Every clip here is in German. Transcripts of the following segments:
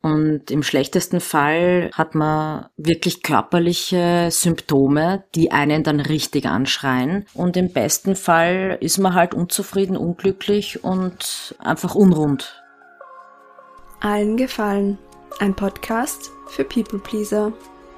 Und im schlechtesten Fall hat man wirklich körperliche Symptome, die einen dann richtig anschreien. Und im besten Fall ist man halt unzufrieden, unglücklich und einfach unrund. Allen gefallen. Ein Podcast für People Pleaser.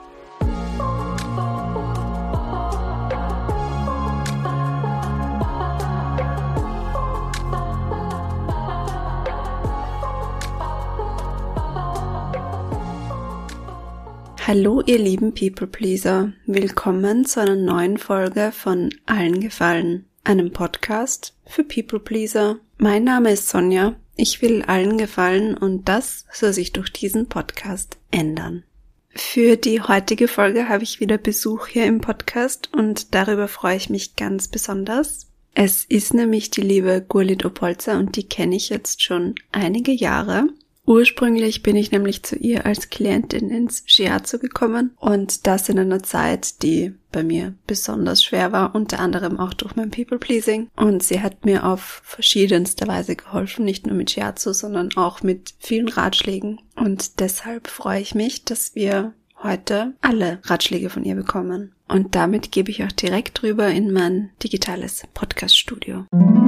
Hallo ihr lieben People Pleaser, willkommen zu einer neuen Folge von Allen gefallen, einem Podcast für People Pleaser. Mein Name ist Sonja, ich will allen gefallen und das soll sich durch diesen Podcast ändern. Für die heutige Folge habe ich wieder Besuch hier im Podcast und darüber freue ich mich ganz besonders. Es ist nämlich die liebe Gurlit Opolzer und die kenne ich jetzt schon einige Jahre. Ursprünglich bin ich nämlich zu ihr als Klientin ins Shiatsu gekommen und das in einer Zeit, die bei mir besonders schwer war, unter anderem auch durch mein People-Pleasing. Und sie hat mir auf verschiedenster Weise geholfen, nicht nur mit Shiatsu, sondern auch mit vielen Ratschlägen. Und deshalb freue ich mich, dass wir heute alle Ratschläge von ihr bekommen. Und damit gebe ich auch direkt rüber in mein digitales Podcast-Studio.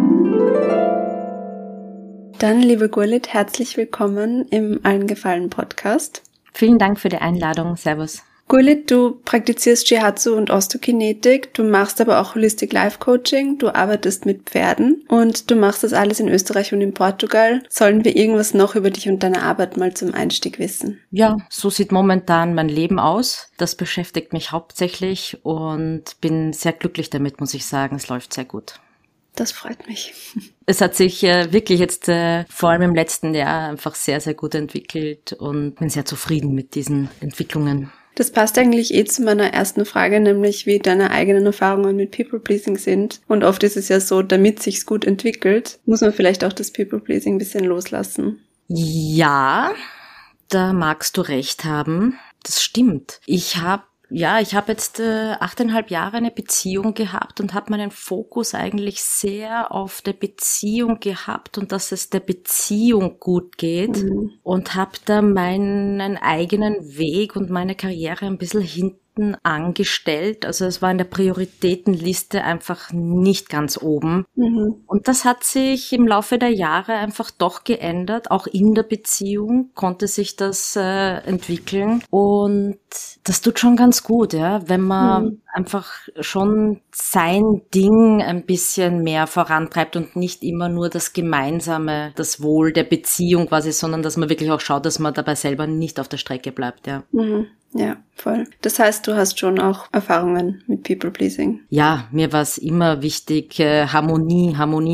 Dann, liebe Gurlit, herzlich willkommen im Allen gefallen Podcast. Vielen Dank für die Einladung. Servus. Gurlit, du praktizierst Shiatsu und Osteokinetik, du machst aber auch Holistic Life Coaching, du arbeitest mit Pferden und du machst das alles in Österreich und in Portugal. Sollen wir irgendwas noch über dich und deine Arbeit mal zum Einstieg wissen? Ja, so sieht momentan mein Leben aus. Das beschäftigt mich hauptsächlich und bin sehr glücklich damit, muss ich sagen. Es läuft sehr gut. Das freut mich. Es hat sich wirklich jetzt vor allem im letzten Jahr einfach sehr, sehr gut entwickelt und bin sehr zufrieden mit diesen Entwicklungen. Das passt eigentlich zu meiner ersten Frage, nämlich wie deine eigenen Erfahrungen mit People-Pleasing sind. Und oft ist es ja so, damit sich's gut entwickelt, muss man vielleicht auch das People-Pleasing ein bisschen loslassen. Ja, da magst du recht haben. Das stimmt. Ich habe jetzt 8,5 Jahre eine Beziehung gehabt und habe meinen Fokus eigentlich sehr auf der Beziehung gehabt und dass es der Beziehung gut geht und habe da meinen eigenen Weg und meine Karriere ein bisschen hinten angestellt. Also es war in der Prioritätenliste einfach nicht ganz oben. Und das hat sich im Laufe der Jahre einfach doch geändert. Auch in der Beziehung konnte sich das entwickeln. Und das tut schon ganz gut, ja, wenn man einfach schon sein Ding ein bisschen mehr vorantreibt und nicht immer nur das Gemeinsame, das Wohl der Beziehung quasi, sondern dass man wirklich auch schaut, dass man dabei selber nicht auf der Strecke bleibt, ja. Ja, voll. Das heißt, du hast schon auch Erfahrungen mit People-Pleasing? Ja, mir war es immer wichtig, Harmonie.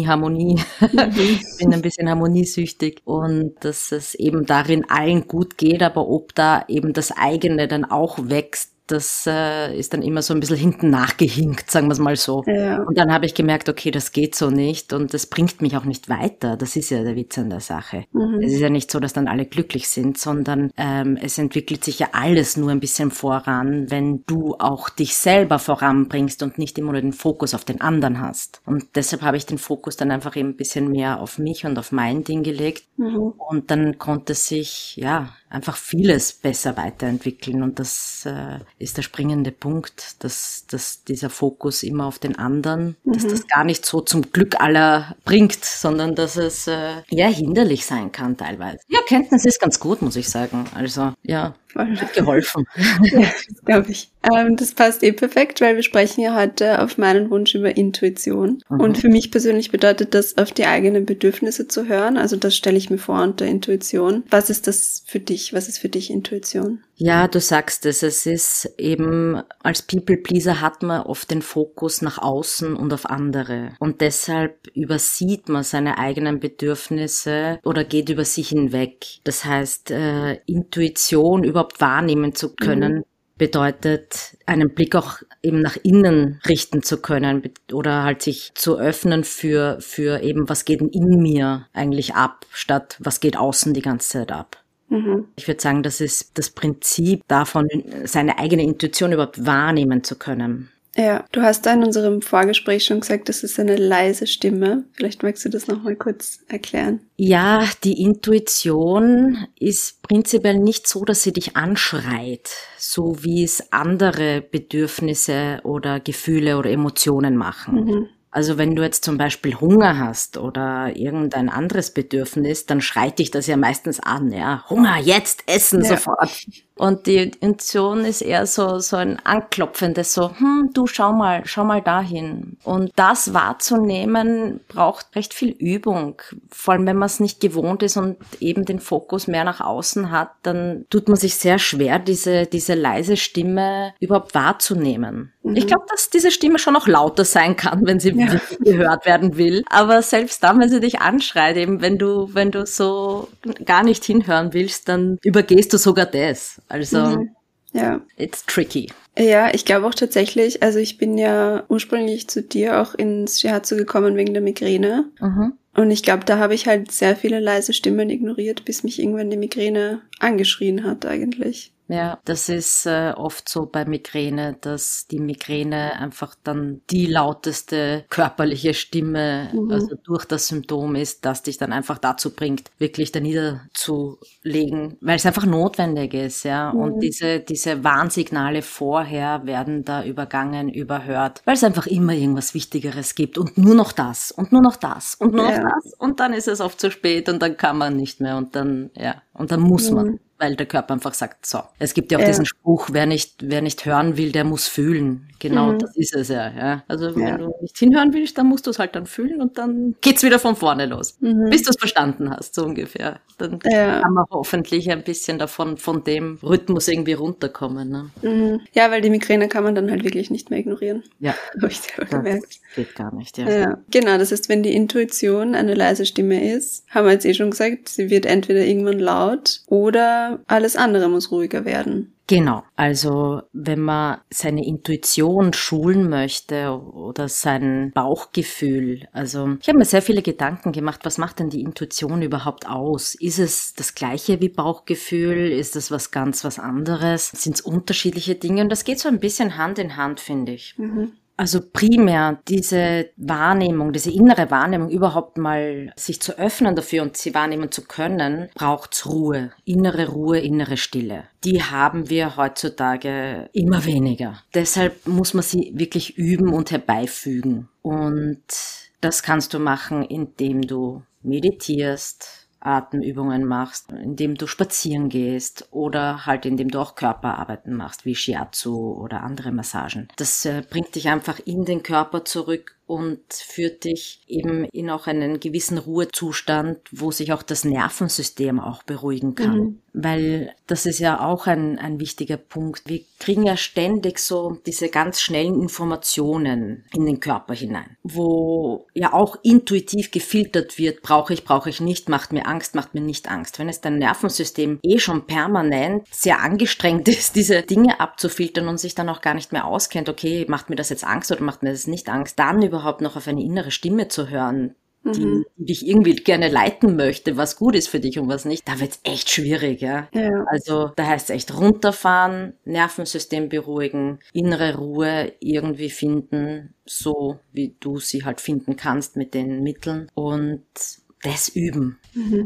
Ich bin ein bisschen harmoniesüchtig und dass es eben darin allen gut geht, aber ob da eben das eigene dann auch wächst, das ist dann immer so ein bisschen hinten nachgehinkt, sagen wir es mal so. Ja. Und dann habe ich gemerkt, okay, das geht so nicht und das bringt mich auch nicht weiter. Das ist ja der Witz an der Sache. Es ist ja nicht so, dass dann alle glücklich sind, sondern es entwickelt sich ja alles nur ein bisschen voran, wenn du auch dich selber voranbringst und nicht immer nur den Fokus auf den anderen hast. Und deshalb habe ich den Fokus dann einfach eben ein bisschen mehr auf mich und auf mein Ding gelegt. Und dann konnte sich, ja, einfach vieles besser weiterentwickeln und das ist der springende Punkt, dass dieser Fokus immer auf den anderen, dass das gar nicht so zum Glück aller bringt, sondern dass es hinderlich sein kann teilweise. Ja, Kenntnis ist ganz gut, muss ich sagen. Also ja, hat geholfen. Ja, das glaube ich. Das passt perfekt, weil wir sprechen ja heute auf meinen Wunsch über Intuition. Und für mich persönlich bedeutet das, auf die eigenen Bedürfnisse zu hören. Also das stelle ich mir vor unter Intuition. Was ist das für dich? Was ist für dich Intuition? Ja, du sagst es. Es ist eben, als People-Pleaser hat man oft den Fokus nach außen und auf andere. Und deshalb übersieht man seine eigenen Bedürfnisse oder geht über sich hinweg. Das heißt, Intuition überhaupt wahrnehmen zu können, bedeutet, einen Blick auch eben nach innen richten zu können oder halt sich zu öffnen für eben, was geht in mir eigentlich ab, statt was geht außen die ganze Zeit ab. Ich würde sagen, das ist das Prinzip davon, seine eigene Intuition überhaupt wahrnehmen zu können. Ja, du hast da in unserem Vorgespräch schon gesagt, das ist eine leise Stimme. Vielleicht magst du das nochmal kurz erklären. Ja, die Intuition ist prinzipiell nicht so, dass sie dich anschreit, so wie es andere Bedürfnisse oder Gefühle oder Emotionen machen. Also wenn du jetzt zum Beispiel Hunger hast oder irgendein anderes Bedürfnis, dann schreit dich das ja meistens an, ja. Hunger, jetzt, essen, sofort. Und die Intuition ist eher so ein anklopfendes, so, du schau mal dahin. Und das wahrzunehmen braucht recht viel Übung. Vor allem, wenn man es nicht gewohnt ist und eben den Fokus mehr nach außen hat, dann tut man sich sehr schwer, diese leise Stimme überhaupt wahrzunehmen. Ich glaube, dass diese Stimme schon noch lauter sein kann, wenn sie wirklich gehört werden will. Aber selbst dann, wenn sie dich anschreit, eben wenn du so gar nicht hinhören willst, dann übergehst du sogar das. Also, it's tricky. Ja, ich glaube auch tatsächlich, also ich bin ja ursprünglich zu dir auch ins Shiatsu gekommen wegen der Migräne. Und ich glaube, da habe ich halt sehr viele leise Stimmen ignoriert, bis mich irgendwann die Migräne angeschrien hat eigentlich. Ja, das ist oft so bei Migräne, dass die Migräne einfach dann die lauteste körperliche Stimme, also durch das Symptom ist, das dich dann einfach dazu bringt, wirklich da niederzulegen, weil es einfach notwendig ist, ja. Und diese Warnsignale vorher werden da überhört, weil es einfach immer irgendwas Wichtigeres gibt und nur noch das und nur noch das und nur noch das und dann ist es oft zu spät und dann kann man nicht mehr und dann muss man. Weil der Körper einfach sagt, so. Es gibt ja auch diesen Spruch, wer nicht hören will, der muss fühlen. Genau, das ist es ja. Also wenn du nicht hinhören willst, dann musst du es halt dann fühlen und dann geht's wieder von vorne los. Bis du es verstanden hast, so ungefähr. Dann kann man hoffentlich ein bisschen von dem Rhythmus irgendwie runterkommen. Ne? Ja, weil die Migräne kann man dann halt wirklich nicht mehr ignorieren. Ja. Habe ich selber gemerkt. Geht gar nicht, ja. Genau, das heißt, wenn die Intuition eine leise Stimme ist, haben wir jetzt schon gesagt, sie wird entweder irgendwann laut oder alles andere muss ruhiger werden. Genau, also wenn man seine Intuition schulen möchte oder sein Bauchgefühl, also ich habe mir sehr viele Gedanken gemacht, was macht denn die Intuition überhaupt aus? Ist es das gleiche wie Bauchgefühl? Ist es was anderes? Sind es unterschiedliche Dinge? Und das geht so ein bisschen Hand in Hand, finde ich. Also primär diese Wahrnehmung, diese innere Wahrnehmung überhaupt mal sich zu öffnen dafür und sie wahrnehmen zu können, braucht's Ruhe, innere Stille. Die haben wir heutzutage immer weniger. Deshalb muss man sie wirklich üben und herbeifügen. Und das kannst du machen, indem du meditierst, Atemübungen machst, indem du spazieren gehst oder halt indem du auch Körperarbeiten machst, wie Shiatsu oder andere Massagen. Das bringt dich einfach in den Körper zurück und führt dich eben in auch einen gewissen Ruhezustand, wo sich auch das Nervensystem auch beruhigen kann. Weil das ist ja auch ein wichtiger Punkt. Wir kriegen ja ständig so diese ganz schnellen Informationen in den Körper hinein, wo ja auch intuitiv gefiltert wird, brauche ich nicht, macht mir Angst, macht mir nicht Angst. Wenn es dein Nervensystem schon permanent sehr angestrengt ist, diese Dinge abzufiltern und sich dann auch gar nicht mehr auskennt, okay, macht mir das jetzt Angst oder macht mir das nicht Angst, dann überhaupt noch auf eine innere Stimme zu hören, die dich irgendwie gerne leiten möchte, was gut ist für dich und was nicht, da wird's echt schwierig, ja. Also da heißt es echt runterfahren, Nervensystem beruhigen, innere Ruhe irgendwie finden, so wie du sie halt finden kannst mit den Mitteln und das üben.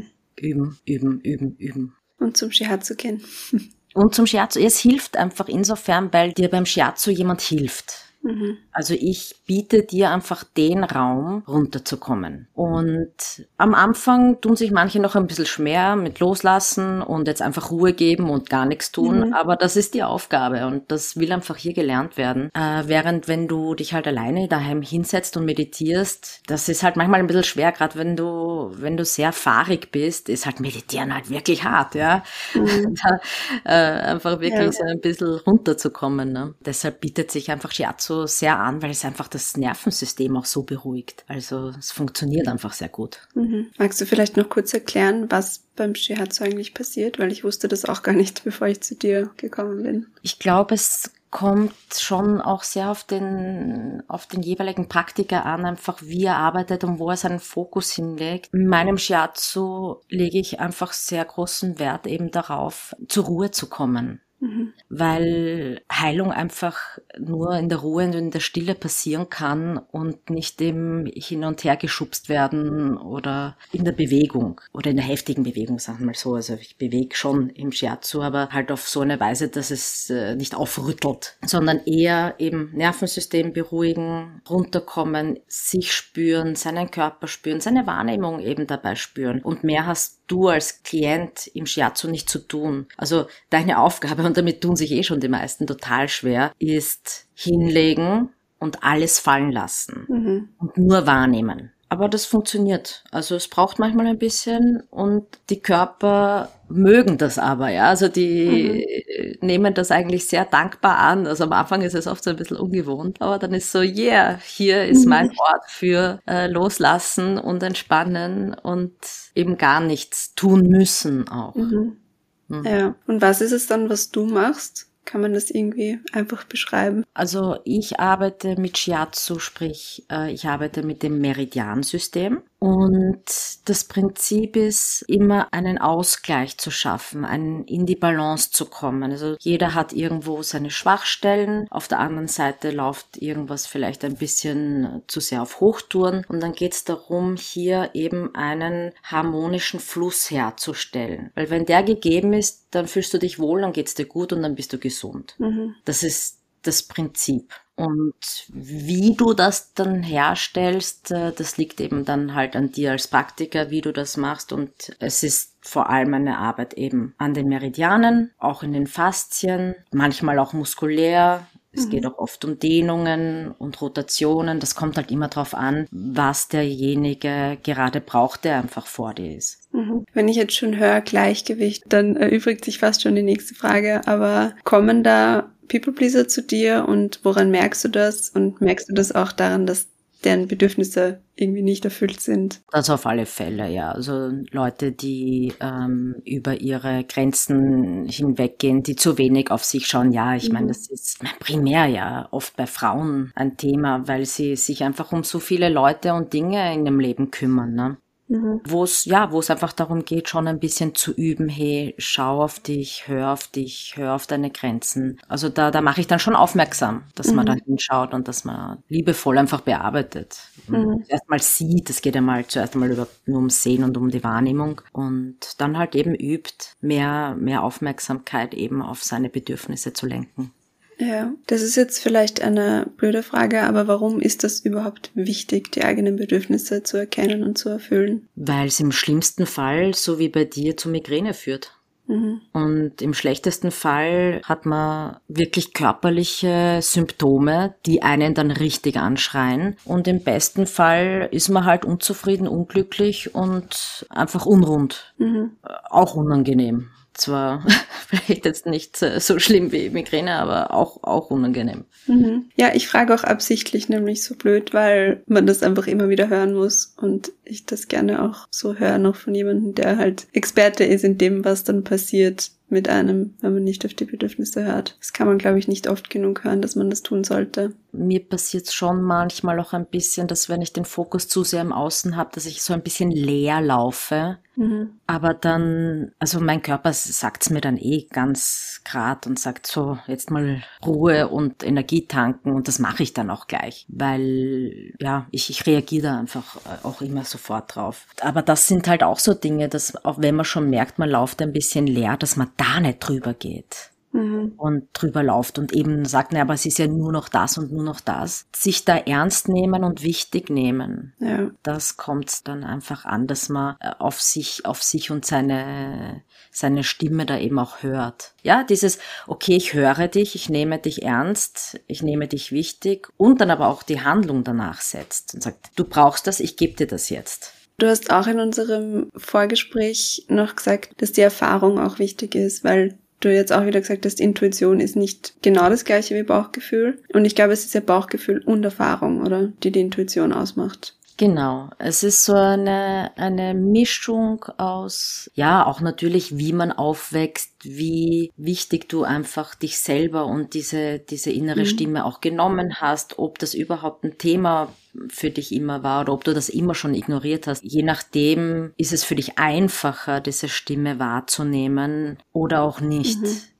Üben. Und zum Shiatsu gehen. Und zum Shiatsu, es hilft einfach insofern, weil dir beim Shiatsu jemand hilft. Also ich biete dir einfach den Raum, runterzukommen. Und am Anfang tun sich manche noch ein bisschen schwer mit Loslassen und jetzt einfach Ruhe geben und gar nichts tun. Aber das ist die Aufgabe und das will einfach hier gelernt werden. Während wenn du dich halt alleine daheim hinsetzt und meditierst, das ist halt manchmal ein bisschen schwer, gerade wenn du sehr fahrig bist, ist halt Meditieren halt wirklich hart, ja. Da, einfach wirklich so ein bisschen runterzukommen. Ne? Deshalb bietet sich einfach Shiatsu sehr an, weil es einfach das Nervensystem auch so beruhigt. Also es funktioniert einfach sehr gut. Magst du vielleicht noch kurz erklären, was beim Shiatsu eigentlich passiert? Weil ich wusste das auch gar nicht, bevor ich zu dir gekommen bin. Ich glaube, es kommt schon auch sehr auf den jeweiligen Praktiker an, einfach wie er arbeitet und wo er seinen Fokus hinlegt. In meinem Shiatsu lege ich einfach sehr großen Wert eben darauf, zur Ruhe zu kommen. weil Heilung einfach nur in der Ruhe und in der Stille passieren kann und nicht eben hin und her geschubst werden oder in der Bewegung oder in der heftigen Bewegung, sagen wir mal so. Also ich bewege schon im Shiatsu, aber halt auf so eine Weise, dass es nicht aufrüttelt, sondern eher eben Nervensystem beruhigen, runterkommen, sich spüren, seinen Körper spüren, seine Wahrnehmung eben dabei spüren. Und mehr hast du als Klient im Shiatsu nicht zu tun. Also deine Aufgabe, und damit tun sich schon die meisten total schwer, ist hinlegen und alles fallen lassen und nur wahrnehmen. Aber das funktioniert. Also es braucht manchmal ein bisschen und die Körper mögen das aber, ja. Also die nehmen das eigentlich sehr dankbar an. Also am Anfang ist es oft so ein bisschen ungewohnt, aber dann ist so, yeah, hier ist mein Ort für loslassen und entspannen und eben gar nichts tun müssen auch. Ja. Und was ist es dann, was du machst? Kann man das irgendwie einfach beschreiben? Also ich arbeite mit Shiatsu, sprich ich arbeite mit dem Meridiansystem und das Prinzip ist immer einen Ausgleich zu schaffen, in die Balance zu kommen. Also jeder hat irgendwo seine Schwachstellen, auf der anderen Seite läuft irgendwas vielleicht ein bisschen zu sehr auf Hochtouren und dann geht es darum, hier eben einen harmonischen Fluss herzustellen. Weil wenn der gegeben ist, dann fühlst du dich wohl, dann geht's dir gut und dann bist du gesund. Das ist das Prinzip. Und wie du das dann herstellst, das liegt eben dann halt an dir als Praktiker, wie du das machst. Und es ist vor allem eine Arbeit eben an den Meridianen, auch in den Faszien, manchmal auch muskulär. Es geht auch oft um Dehnungen und Rotationen. Das kommt halt immer drauf an, was derjenige gerade braucht, der einfach vor dir ist. Wenn ich jetzt schon höre Gleichgewicht, dann erübrigt sich fast schon die nächste Frage. Aber kommen da People-Pleaser zu dir und woran merkst du das? Und merkst du das auch daran, dass deren Bedürfnisse irgendwie nicht erfüllt sind? Das auf alle Fälle, ja. Also Leute, die über ihre Grenzen hinweggehen, die zu wenig auf sich schauen. Ja, ich meine, das ist primär ja oft bei Frauen ein Thema, weil sie sich einfach um so viele Leute und Dinge in dem Leben kümmern, ne? Wo es einfach darum geht, schon ein bisschen zu üben, hey, schau auf dich, hör auf deine Grenzen. Also da mache ich dann schon aufmerksam, dass man da hinschaut und dass man liebevoll einfach bearbeitet. Erstmal sieht, es geht ja mal zuerst einmal nur ums Sehen und um die Wahrnehmung und dann halt eben übt, mehr Aufmerksamkeit eben auf seine Bedürfnisse zu lenken. Ja, das ist jetzt vielleicht eine blöde Frage, aber warum ist das überhaupt wichtig, die eigenen Bedürfnisse zu erkennen und zu erfüllen? Weil es im schlimmsten Fall, so wie bei dir, zu Migräne führt. Und im schlechtesten Fall hat man wirklich körperliche Symptome, die einen dann richtig anschreien. Und im besten Fall ist man halt unzufrieden, unglücklich und einfach unrund. Auch unangenehm. Zwar vielleicht jetzt nicht so schlimm wie Migräne, aber auch unangenehm. Ja, ich frage auch absichtlich nämlich so blöd, weil man das einfach immer wieder hören muss und ich das gerne auch so höre, noch von jemandem, der halt Experte ist in dem, was dann passiert mit einem, wenn man nicht auf die Bedürfnisse hört. Das kann man, glaube ich, nicht oft genug hören, dass man das tun sollte. Mir passiert es schon manchmal auch ein bisschen, dass wenn ich den Fokus zu sehr im Außen habe, dass ich so ein bisschen leer laufe. Aber dann, also mein Körper sagt's mir dann ganz grad und sagt so, jetzt mal Ruhe und Energie tanken und das mache ich dann auch gleich, weil ja, ich reagiere da einfach auch immer sofort drauf. Aber das sind halt auch so Dinge, dass auch wenn man schon merkt, man läuft ein bisschen leer, dass man da nicht drüber geht. Und drüber läuft und eben sagt, aber es ist ja nur noch das und nur noch das. Sich da ernst nehmen und wichtig nehmen. Ja. Das kommt dann einfach an, dass man auf sich und seine Stimme da eben auch hört. Ja, dieses, okay, ich höre dich, ich nehme dich ernst, ich nehme dich wichtig und dann aber auch die Handlung danach setzt und sagt, du brauchst das, ich gebe dir das jetzt. Du hast auch in unserem Vorgespräch noch gesagt, dass die Erfahrung auch wichtig ist, weil du jetzt auch wieder gesagt hast, Intuition ist nicht genau das gleiche wie Bauchgefühl. Und ich glaube, es ist ja Bauchgefühl und Erfahrung, oder? Die Intuition ausmacht. Genau. Es ist so eine Mischung aus, ja, auch natürlich, wie man aufwächst, wie wichtig du einfach dich selber und diese innere Stimme auch genommen hast, ob das überhaupt ein Thema für dich immer war oder ob du das immer schon ignoriert hast. Je nachdem ist es für dich einfacher, diese Stimme wahrzunehmen oder auch nicht.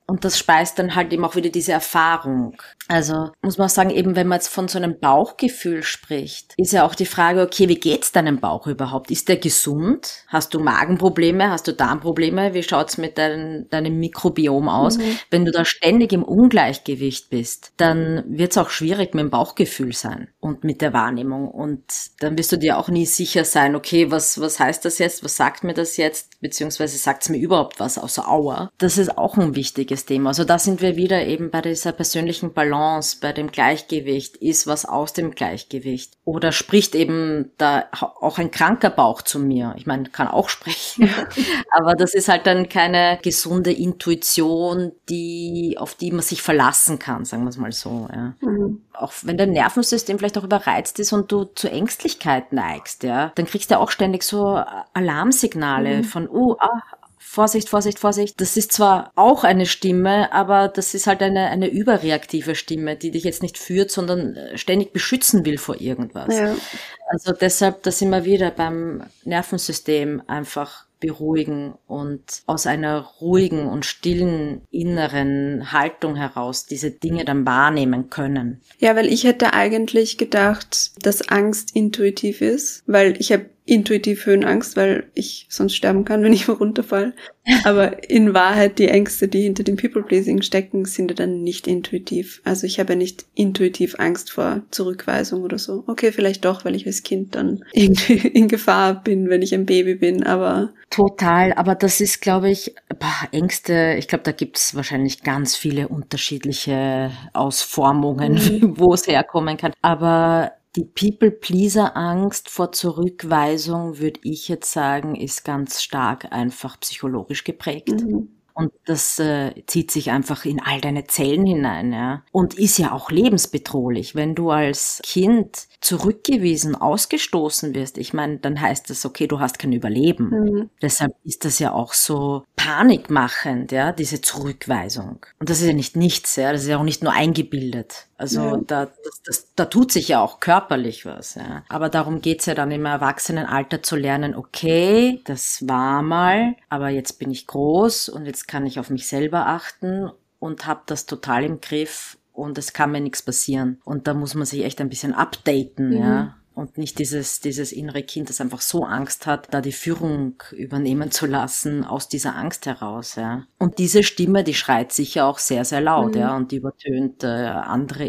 Und das speist dann halt eben auch wieder diese Erfahrung. Also muss man auch sagen, eben wenn man jetzt von so einem Bauchgefühl spricht, ist ja auch die Frage, okay, wie geht's deinem Bauch überhaupt? Ist der gesund? Hast du Magenprobleme? Hast du Darmprobleme? Wie schaut's mit deinem Mikrobiom aus? Wenn du da ständig im Ungleichgewicht bist, dann wird's auch schwierig mit dem Bauchgefühl sein und mit der Wahrnehmung. Und dann wirst du dir auch nie sicher sein, okay, was heißt das jetzt? Was sagt mir das jetzt? Beziehungsweise sagt's mir überhaupt was außer Aua? Das ist auch ein wichtiges Thema. Also da sind wir wieder eben bei dieser persönlichen Balance, bei dem Gleichgewicht. Ist was aus dem Gleichgewicht? Oder spricht eben da auch ein kranker Bauch zu mir? Ich meine, kann auch sprechen. Aber das ist halt dann keine gesunde Intuition, auf die man sich verlassen kann, sagen wir es mal so. Ja. Auch wenn dein Nervensystem vielleicht auch überreizt ist und du zu Ängstlichkeit neigst, ja, dann kriegst du auch ständig so Alarmsignale von, Vorsicht, Vorsicht, Vorsicht. Das ist zwar auch eine Stimme, aber das ist halt eine überreaktive Stimme, die dich jetzt nicht führt, sondern ständig beschützen will vor irgendwas. Ja. Also deshalb, da sind wir wieder beim Nervensystem einfach beruhigen und aus einer ruhigen und stillen inneren Haltung heraus diese Dinge dann wahrnehmen können. Ja, weil ich hätte eigentlich gedacht, dass Angst intuitiv ist, weil ich habe intuitiv Höhenangst, weil ich sonst sterben kann, wenn ich runterfalle. Aber in Wahrheit die Ängste, die hinter dem People-Pleasing stecken, sind ja dann nicht intuitiv. Also ich habe ja nicht intuitiv Angst vor Zurückweisung oder so. Okay, vielleicht doch, weil ich als Kind dann irgendwie in Gefahr bin, wenn ich ein Baby bin, aber... Total, aber das ist, glaube ich, Ängste, ich glaube, da gibt's wahrscheinlich ganz viele unterschiedliche Ausformungen, wo es herkommen kann. Aber die People-Pleaser-Angst vor Zurückweisung, würde ich jetzt sagen, ist ganz stark einfach psychologisch geprägt. Und das zieht sich einfach in all deine Zellen hinein, ja. Und ist ja auch lebensbedrohlich, wenn du als Kind zurückgewiesen, ausgestoßen wirst. Ich meine, dann heißt das, okay, du hast kein Überleben. Deshalb ist das ja auch so panikmachend, ja, diese Zurückweisung. Und das ist ja nicht nichts, ja, das ist ja auch nicht nur eingebildet. Also da tut sich ja auch körperlich was, ja. Aber darum geht's ja dann im Erwachsenenalter zu lernen, okay, das war mal, aber jetzt bin ich groß und jetzt kann ich auf mich selber achten und habe das total im Griff und es kann mir nichts passieren. Und da muss man sich echt ein bisschen updaten, ja. Und nicht dieses innere Kind, das einfach so Angst hat, da die Führung übernehmen zu lassen aus dieser Angst heraus, ja. Und diese Stimme, die schreit sicher auch sehr, sehr laut, ja, und die übertönt andere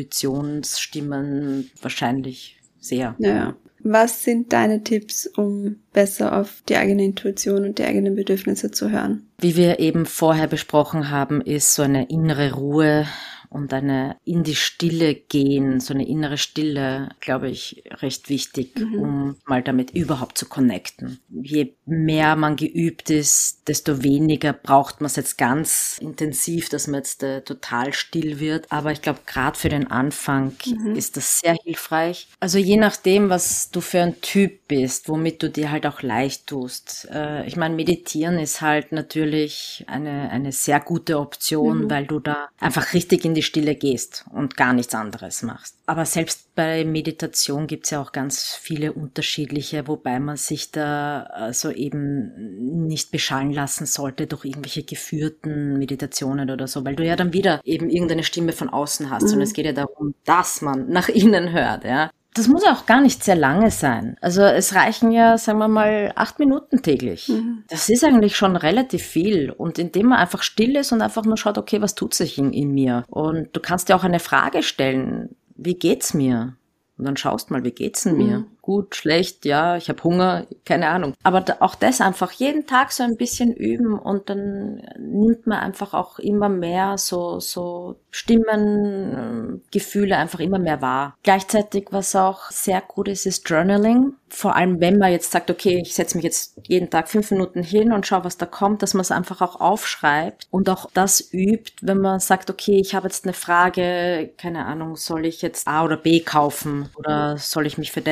Intuitionsstimmen wahrscheinlich sehr. Ja. Was sind deine Tipps, um besser auf die eigene Intuition und die eigenen Bedürfnisse zu hören? Wie wir eben vorher besprochen haben, ist so eine innere Ruhe und in die Stille gehen, so eine innere Stille, glaube ich, recht wichtig, um mal damit überhaupt zu connecten. Je mehr man geübt ist, desto weniger braucht man es jetzt ganz intensiv, dass man jetzt total still wird. Aber ich glaube, gerade für den Anfang ist das sehr hilfreich. Also je nachdem, was du für ein Typ bist, womit du dir halt auch leicht tust. Ich meine, meditieren ist halt natürlich eine sehr gute Option, weil du da einfach richtig in die Stille gehst und gar nichts anderes machst. Aber selbst bei Meditation gibt's ja auch ganz viele unterschiedliche, wobei man sich da also eben nicht beschallen lassen sollte durch irgendwelche geführten Meditationen oder so, weil du ja dann wieder eben irgendeine Stimme von außen hast und es geht ja darum, dass man nach innen hört, ja. Das muss auch gar nicht sehr lange sein. Also es reichen ja, sagen wir mal, 8 Minuten täglich. Das ist eigentlich schon relativ viel. Und indem man einfach still ist und einfach nur schaut, okay, was tut sich in mir? Und du kannst dir auch eine Frage stellen, wie geht's mir? Und dann schaust mal, wie geht's denn mir? Gut, schlecht, ja, ich habe Hunger, keine Ahnung. Aber auch das einfach jeden Tag so ein bisschen üben und dann nimmt man einfach auch immer mehr so Stimmen, Gefühle einfach immer mehr wahr. Gleichzeitig, was auch sehr gut ist Journaling. Vor allem, wenn man jetzt sagt, okay, ich setze mich jetzt jeden Tag 5 Minuten hin und schaue, was da kommt, dass man es einfach auch aufschreibt und auch das übt, wenn man sagt, okay, ich habe jetzt eine Frage, keine Ahnung, soll ich jetzt A oder B kaufen oder soll ich mich für das oder das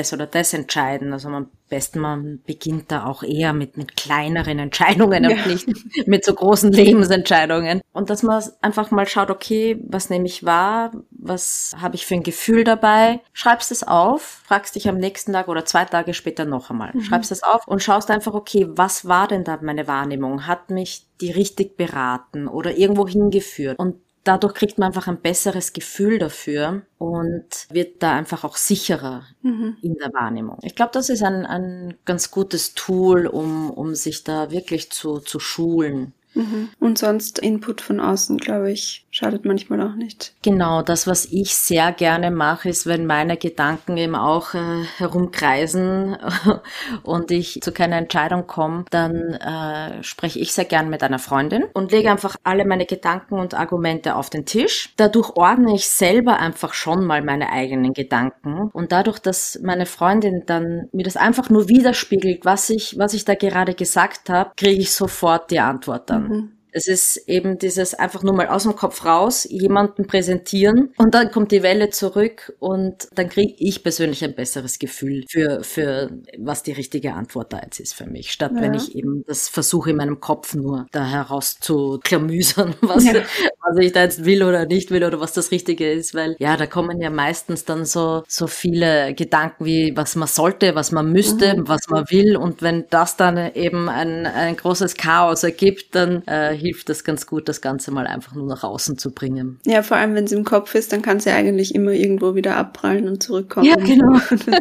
Schweres entscheiden. Also am besten man beginnt da auch eher mit kleineren Entscheidungen und nicht mit so großen Lebensentscheidungen. Und dass man einfach mal schaut, okay, was nehme ich wahr? Was habe ich für ein Gefühl dabei? Schreibst es auf, fragst dich am nächsten Tag oder 2 Tage später noch einmal. Schreibst es auf und schaust einfach, okay, was war denn da meine Wahrnehmung? Hat mich die richtig beraten oder irgendwo hingeführt? Und dadurch kriegt man einfach ein besseres Gefühl dafür und wird da einfach auch sicherer in der Wahrnehmung. Ich glaube, das ist ein ganz gutes Tool, um sich da wirklich zu schulen. Und sonst Input von außen, glaube ich, schadet manchmal auch nicht. Genau, das, was ich sehr gerne mache, ist, wenn meine Gedanken eben auch herumkreisen und ich zu keiner Entscheidung komme, dann spreche ich sehr gern mit einer Freundin und lege einfach alle meine Gedanken und Argumente auf den Tisch. Dadurch ordne ich selber einfach schon mal meine eigenen Gedanken und dadurch, dass meine Freundin dann mir das einfach nur widerspiegelt, was ich da gerade gesagt habe, kriege ich sofort die Antwort dann. Es ist eben dieses einfach nur mal aus dem Kopf raus, jemanden präsentieren und dann kommt die Welle zurück und dann kriege ich persönlich ein besseres Gefühl für was die richtige Antwort da jetzt ist für mich, statt wenn ich eben das versuche in meinem Kopf nur da heraus zu klamüsern, was ich da jetzt will oder nicht will oder was das Richtige ist, weil ja, da kommen ja meistens dann so viele Gedanken wie, was man sollte, was man müsste, was man will und wenn das dann eben ein großes Chaos ergibt, dann hilft das ganz gut, das Ganze mal einfach nur nach außen zu bringen. Ja, vor allem, wenn es im Kopf ist, dann kann es ja eigentlich immer irgendwo wieder abprallen und zurückkommen. Ja, genau.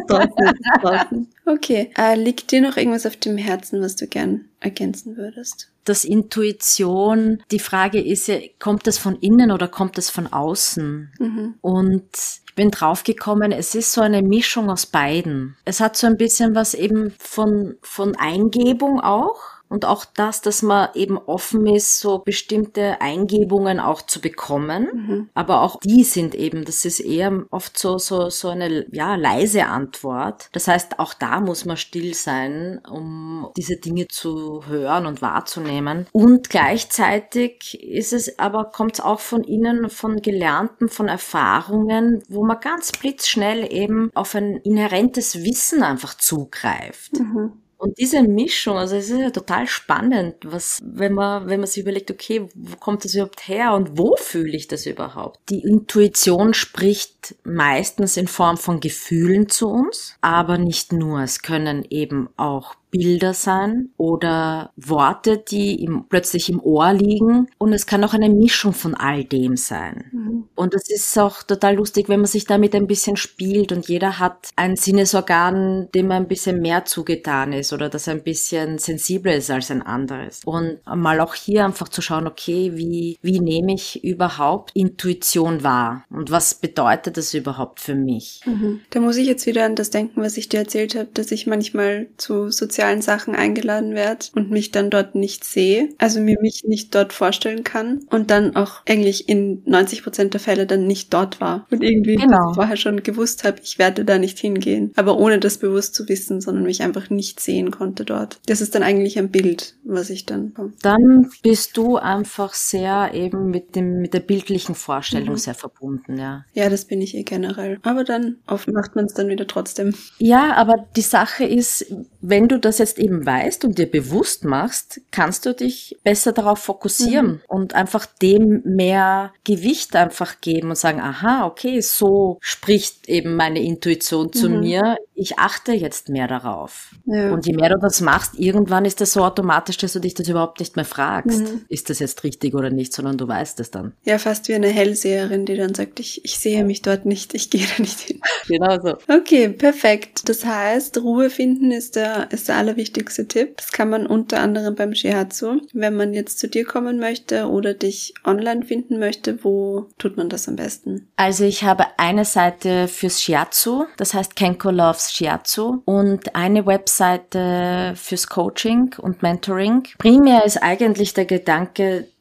draußen. Okay, liegt dir noch irgendwas auf dem Herzen, was du gern ergänzen würdest? Das Intuition, die Frage ist ja, kommt das von innen oder kommt das von außen? Und ich bin draufgekommen, es ist so eine Mischung aus beiden. Es hat so ein bisschen was eben von Eingebung auch. Und auch das, dass man eben offen ist, so bestimmte Eingebungen auch zu bekommen. Aber auch die sind eben, das ist eher oft so eine, leise Antwort. Das heißt, auch da muss man still sein, um diese Dinge zu hören und wahrzunehmen. Und gleichzeitig kommt es auch von innen, von Gelernten, von Erfahrungen, wo man ganz blitzschnell eben auf ein inhärentes Wissen einfach zugreift. Und diese Mischung, also es ist ja total spannend, wenn man sich überlegt, okay, wo kommt das überhaupt her und wo fühle ich das überhaupt? Die Intuition spricht meistens in Form von Gefühlen zu uns, aber nicht nur. Es können eben auch Bilder sein oder Worte, die plötzlich im Ohr liegen. Und es kann auch eine Mischung von all dem sein. Und es ist auch total lustig, wenn man sich damit ein bisschen spielt und jeder hat ein Sinnesorgan, dem ein bisschen mehr zugetan ist oder das ein bisschen sensibler ist als ein anderes. Und mal auch hier einfach zu schauen, okay, wie nehme ich überhaupt Intuition wahr? Und was bedeutet das überhaupt für mich? Da muss ich jetzt wieder an das denken, was ich dir erzählt habe, dass ich manchmal zu sozialen Sachen eingeladen werde und mich dann dort nicht sehe, also mir mich nicht dort vorstellen kann und dann auch eigentlich in 90% der Fälle dann nicht dort war und irgendwie vorher schon gewusst habe, ich werde da nicht hingehen, aber ohne das bewusst zu wissen, sondern mich einfach nicht sehen konnte dort. Das ist dann eigentlich ein Bild, was ich dann komme. Dann bist du einfach sehr eben mit der bildlichen Vorstellung sehr verbunden, ja. Ja, das bin ich generell. Aber dann oft macht man es dann wieder trotzdem. Ja, aber die Sache ist, wenn du das jetzt eben weißt und dir bewusst machst, kannst du dich besser darauf fokussieren und einfach dem mehr Gewicht einfach geben und sagen, aha, okay, so spricht eben meine Intuition zu mir. Ich achte jetzt mehr darauf. Ja. Und je mehr du das machst, irgendwann ist das so automatisch, dass du dich das überhaupt nicht mehr fragst. Ist das jetzt richtig oder nicht, sondern du weißt es dann. Ja, fast wie eine Hellseherin, die dann sagt, ich sehe mich dort nicht, ich gehe da nicht hin. Genau so. Okay, perfekt. Das heißt, Ruhe finden ist der allerwichtigste Tipp. Das kann man unter anderem beim Shiatsu. Wenn man jetzt zu dir kommen möchte oder dich online finden möchte, wo tut man das am besten? Also ich habe eine Seite fürs Shiatsu, das heißt Kenko Loves Shiatsu, und eine Webseite fürs Coaching und Mentoring. Primär ist eigentlich der Gedanke,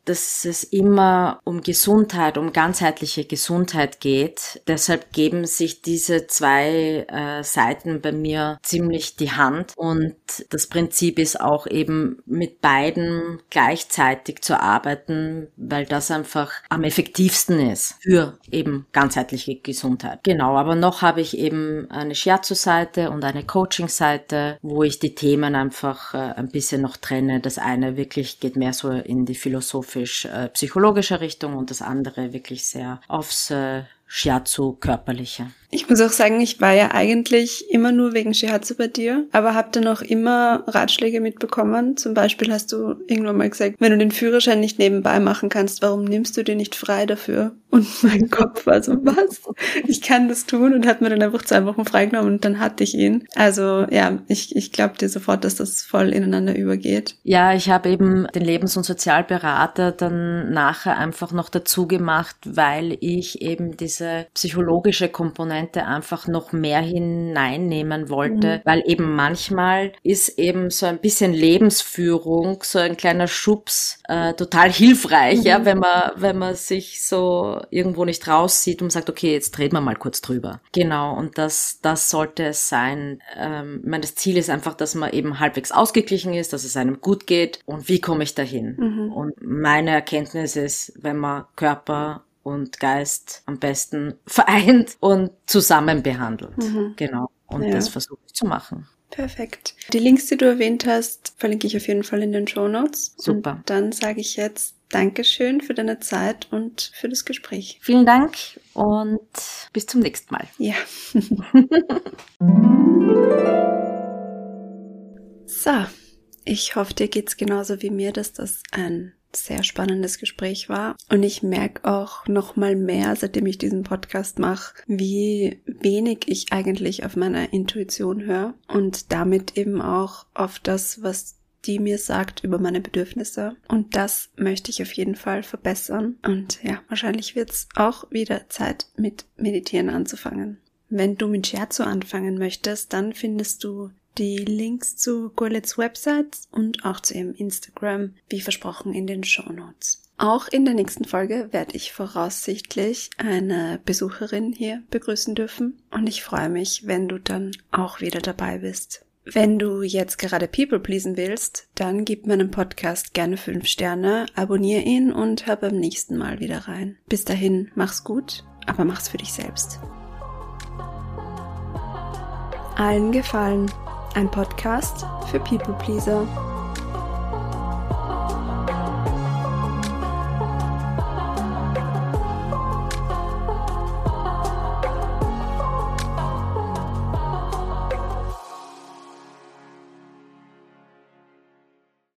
dass es immer um Gesundheit, um ganzheitliche Gesundheit geht. Deshalb geben sich diese zwei Seiten bei mir ziemlich die Hand. Und das Prinzip ist auch eben mit beiden gleichzeitig zu arbeiten, weil das einfach am effektivsten ist für eben ganzheitliche Gesundheit. Genau, aber noch habe ich eben eine Shiatsu-Seite und eine Coaching-Seite, wo ich die Themen einfach ein bisschen noch trenne. Das eine wirklich geht mehr so in die philosophisch-psychologische Richtung und das andere wirklich sehr aufs Shiatsu-körperliche. Ich muss auch sagen, ich war ja eigentlich immer nur wegen Shiatsu bei dir, aber habe dann auch immer Ratschläge mitbekommen. Zum Beispiel hast du irgendwann mal gesagt, wenn du den Führerschein nicht nebenbei machen kannst, warum nimmst du dir nicht frei dafür? Und mein Kopf war so, was? Ich kann das tun und hat mir dann einfach 2 Wochen freigenommen und dann hatte ich ihn. Also ja, ich glaube dir sofort, dass das voll ineinander übergeht. Ja, ich habe eben den Lebens- und Sozialberater dann nachher einfach noch dazu gemacht, weil ich eben diese psychologische Komponente einfach noch mehr hineinnehmen wollte, weil eben manchmal ist eben so ein bisschen Lebensführung, so ein kleiner Schubs total hilfreich, ja, wenn man sich so irgendwo nicht raussieht und sagt, okay, jetzt reden wir mal kurz drüber. Genau, und das sollte es sein. Das Ziel ist einfach, dass man eben halbwegs ausgeglichen ist, dass es einem gut geht und wie komme ich dahin? Und meine Erkenntnis ist, wenn man Körper und Geist am besten vereint und zusammen behandelt. Genau. Und das versuche ich zu machen. Perfekt. Die Links, die du erwähnt hast, verlinke ich auf jeden Fall in den Shownotes. Super. Und dann sage ich jetzt Dankeschön für deine Zeit und für das Gespräch. Vielen Dank und bis zum nächsten Mal. Ja. So, ich hoffe, dir geht's genauso wie mir, dass das ein sehr spannendes Gespräch war. Und ich merke auch noch mal mehr, seitdem ich diesen Podcast mache, wie wenig ich eigentlich auf meine Intuition höre und damit eben auch auf das, was die mir sagt über meine Bedürfnisse. Und das möchte ich auf jeden Fall verbessern. Und ja, wahrscheinlich wird's auch wieder Zeit, mit Meditieren anzufangen. Wenn du mit Shiatsu anfangen möchtest, dann findest du die Links zu Gurlitt's Website und auch zu ihrem Instagram, wie versprochen, in den Shownotes. Auch in der nächsten Folge werde ich voraussichtlich eine Besucherin hier begrüßen dürfen und ich freue mich, wenn du dann auch wieder dabei bist. Wenn du jetzt gerade People pleasen willst, dann gib meinem Podcast gerne 5 Sterne, abonniere ihn und hör beim nächsten Mal wieder rein. Bis dahin, mach's gut, aber mach's für dich selbst. Allen gefallen. Ein Podcast für People Pleaser.